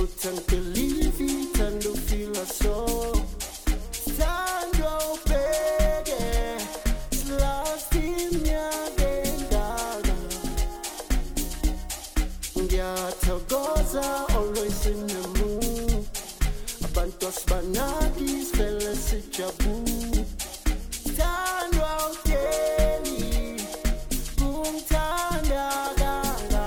believe it and do feel so. Stand up, baby. Last in your gaga. Gyata goza always in the mood. Abantos banagis fella sichabu. Stand up, Kelly. Boom, tanda gaga.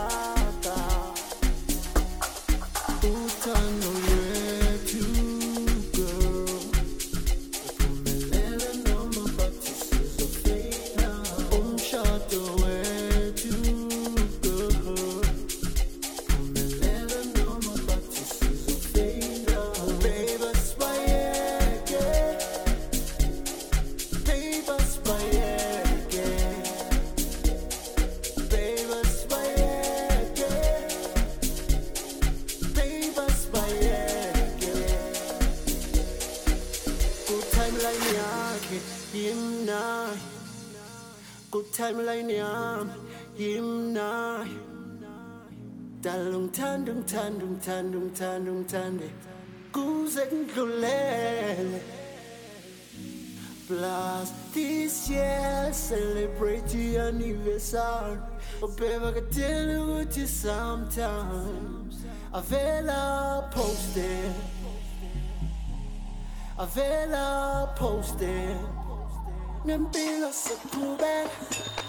Utan no way to girl. Put me letting on my butt, this is a fade now. Shut the way to girl. Put me letting on my butt, this is a fade now. Baby, spaghetti. Baby, spaghetti. Baby, spaghetti. Baby, spaghetti. Good time like yake, himna. Good time like yam, himna. Dalung tandung tandung tandung tandung tande. Kuzek gulele. Plus this year celebrate your anniversary. Oh baby, I can tell you what you sometimes. Avela posted. Avela posted. Nembila sa tubig.